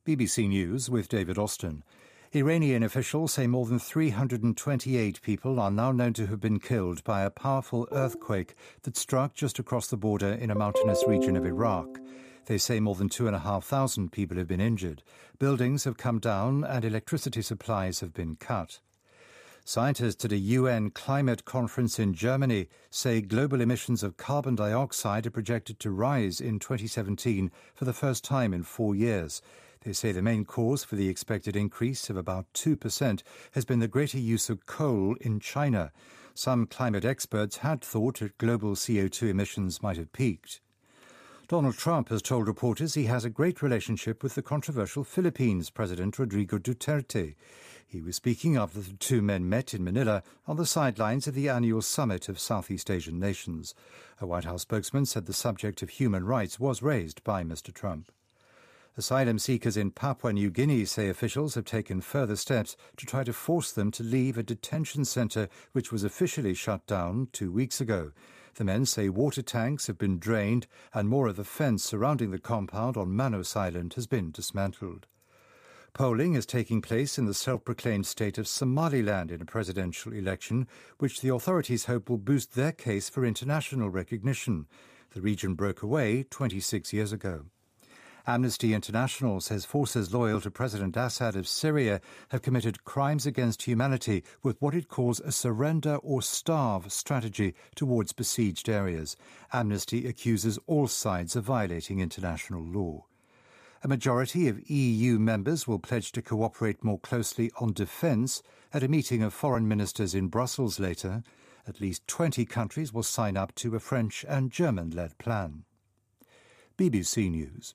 BBC News with David Austin. Iranian officials say more than 328 people are now known to have been killed by a powerful earthquake that struck just across the border in a mountainous region of Iraq. They say more than 2,500 people have been injured. Buildings have come down and electricity supplies have been cut. Scientists at a UN climate conference in Germany say global emissions of carbon dioxide are projected to rise in 2017 for the first time in 4 years. They say the main cause for the expected increase of about 2% has been the greater use of coal in China. Some climate experts had thought that global CO2 emissions might have peaked. Donald Trump has told reporters he has a great relationship with the controversial Philippines President Rodrigo Duterte. He was speaking after the two men met in Manila on the sidelines of the annual summit of Southeast Asian nations. A White House spokesman said the subject of human rights was raised by Mr. Trump. Asylum seekers in Papua New Guinea say officials have taken further steps to try to force them to leave a detention centre which was officially shut down 2 weeks ago. The men say water tanks have been drained and more of the fence surrounding the compound on Manus Island has been dismantled. Polling is taking place in the self-proclaimed state of Somaliland in a presidential election, which the authorities hope will boost their case for international recognition. The region broke away 26 years ago. Amnesty International says forces loyal to President Assad of Syria have committed crimes against humanity with what it calls a surrender or starve strategy towards besieged areas. Amnesty accuses all sides of violating international law. A majority of EU members will pledge to cooperate more closely on defence at a meeting of foreign ministers in Brussels later. At least 20 countries will sign up to a French and German-led plan. BBC News.